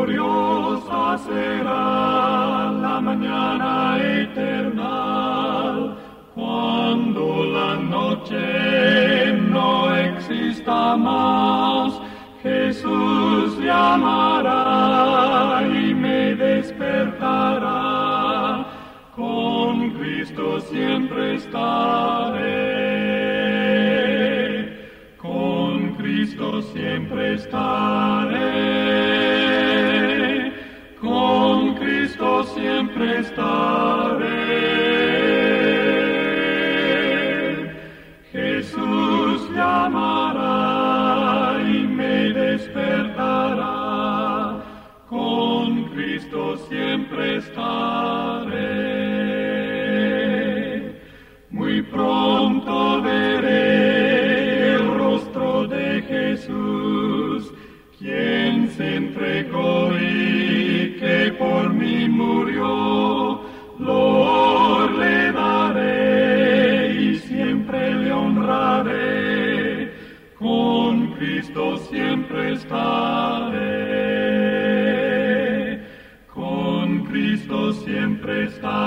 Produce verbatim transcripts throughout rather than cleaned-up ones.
gloriosa será la mañana eterna, cuando la noche no exista más. Jesús llamará y me despertará, con Cristo siempre estaré, con Cristo siempre estaré, con Cristo siempre estaré. Jesús llamará y me despertará, con Cristo siempre estaré. Muy pronto veré el rostro de Jesús, quien se entregó y que por mí murió. Loor le daré y siempre le honraré, con Cristo siempre estaré, con Cristo siempre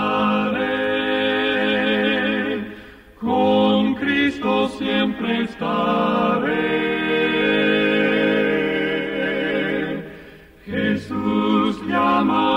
estaré, con Cristo siempre estaré. Jesús llama